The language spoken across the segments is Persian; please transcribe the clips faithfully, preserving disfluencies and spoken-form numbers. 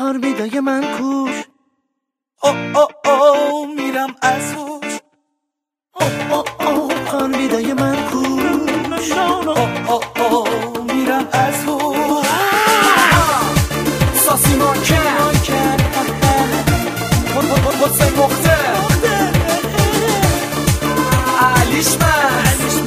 پارمیدای من کوش. او او او میرم از هوش. او او او پارمیدای من کوش. او او او میرم از هوش. ساسی مانکن حسین مختار علیش من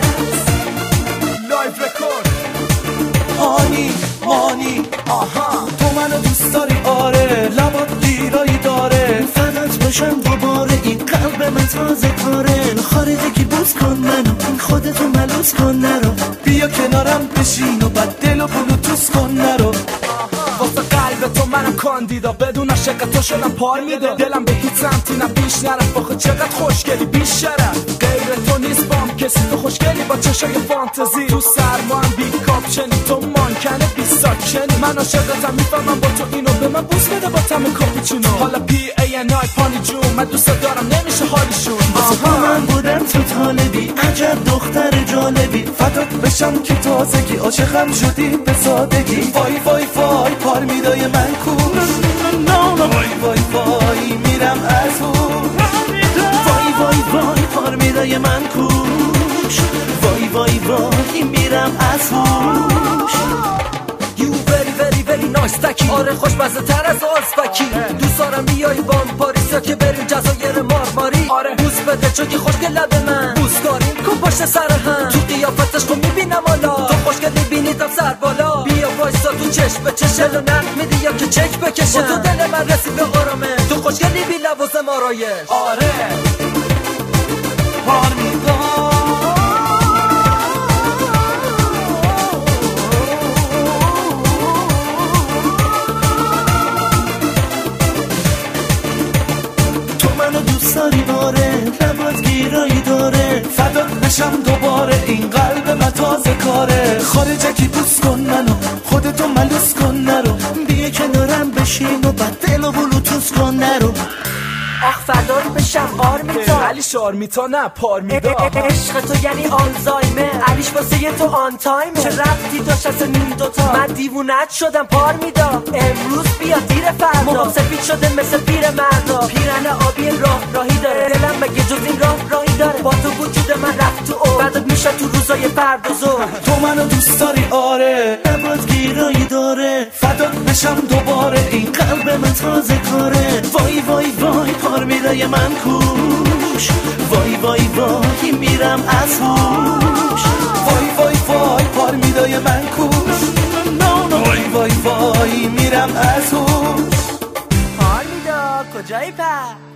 لایف رکورد. آنی مانی آها تو منو دوست داری آره، لبات گیرایی داره، فدات بشم دوباره، این قلب من تازه کاره. خارجه کی بوس کن منو، این خودتو ملوس کن نرو، بیا کنارم بشین و بعد دلو بلوتوس کن نرو. واسه قلب تو منم کاندیدا، بدون عشق تو شدم پار میدا. دلم به هیچ سمتی نه بیش نرفت، آخه چقدر خوشگلی بیش شرف. غیر تو نیست بام کسی، تو خوشگلی با چشای فانتزی. تو سرما هم بی کاپشنی، تو مانکنه بی ساکشنی. من عاشقتم میفهمم با تو اینو، به من بوس بده با طعم کاپوچینو. حالا پی ای ان آی پانی جون، من دوست دارم نمیشه حالیشون. واسه من بودم تو طالبی، عجب دختر جالبی، فدات بشم که تازگی عاشقم شدی به سادگی. وای وای وای پارمیدای من کوش. وای وای وای میرم از هوش. وای وای وای پارمیدای من کوش. وای وای وای میرم از هوش. You very very very nice تکی، آره خوشمزه تر از آسفکی. دوست دارم بیای بام پاریس یا که بریم جزایر مارماری. آره بوس بده چون که خوشگل لب من، بوس داریم کن پشت سر هم. تو قیافتش کن میبینم حالا، تو خوشگل میبینیدم سر بالا. بیا وایسا تو چشم به چشم، دلو نرد میدی یا که چک بکشم. تو دل من رسید به آرامه، تو خوشگلی بی لوازم آرایش. آره پارمیدا دوست داری باره، لبات گیرایی داره، فدات بشم دوباره، این قلب من تازه کاره. خارجه کی بوس کن منو، خودتو ملوس کن نرو، بیا کنارم بشین و بعد دلو بلوتوس کن نرو. آخ فدات بشم آرمیتا، علی شارمیتا نه پارمیدا. عشق تو یعنی آلزایمر، علیش واسه تو آن تایمه. چه رفتی داشت از نیم دوتا، من دیوونت شدم پارمیدا. امروز بیا دیر فردا، موهام سفید شده مثل پیر مردا. پیرن آبی راه راهی داره، دلم مگه جز این راه راهی داره. با تو وجود من رفت تو او، بعدت میشه تو روزای فردا زور. تو منو دوست داری آره، لبات گیرایی داره، فدات بشم دوباره، این قلب من تازه کاره. وای وای وای پارمیدای من کوش. وای وای وای میرم از هوش. وای وای وای پارمیدای من کوش. وای وای وای میرم از هوش. پارمیدا کجایی پس؟